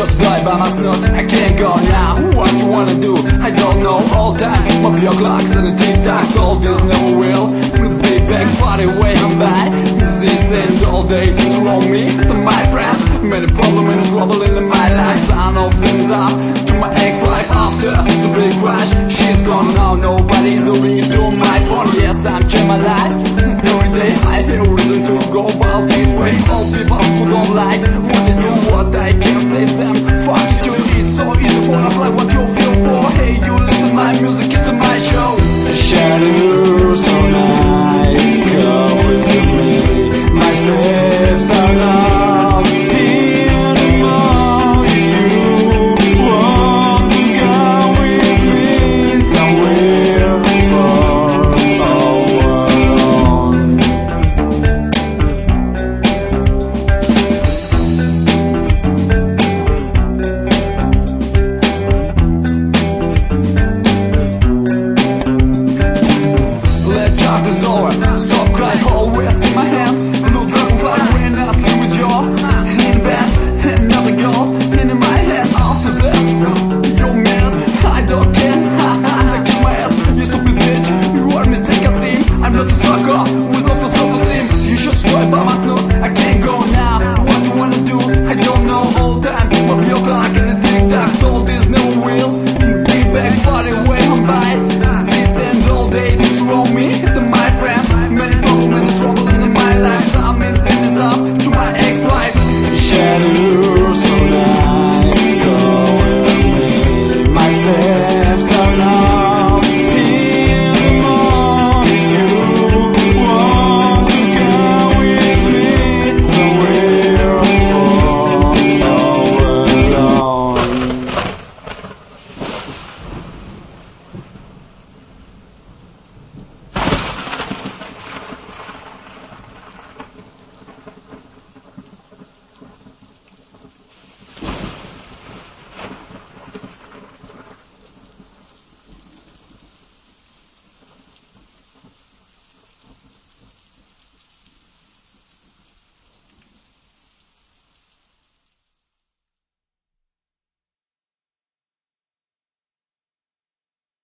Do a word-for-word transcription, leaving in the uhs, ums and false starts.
just died by my snot. I can't go now, what you wanna do? I don't know, all time my block clocks and the tick-tock told this never will be back far away, I'm bad. This is and all day surround me to my friends. Many problem and trouble in my life. Son of things up to my ex-wife after the big crash. She's gone now, nobody's ringing to my phone. Yes, I'm changing my life. Every day I have reason to go about this way. All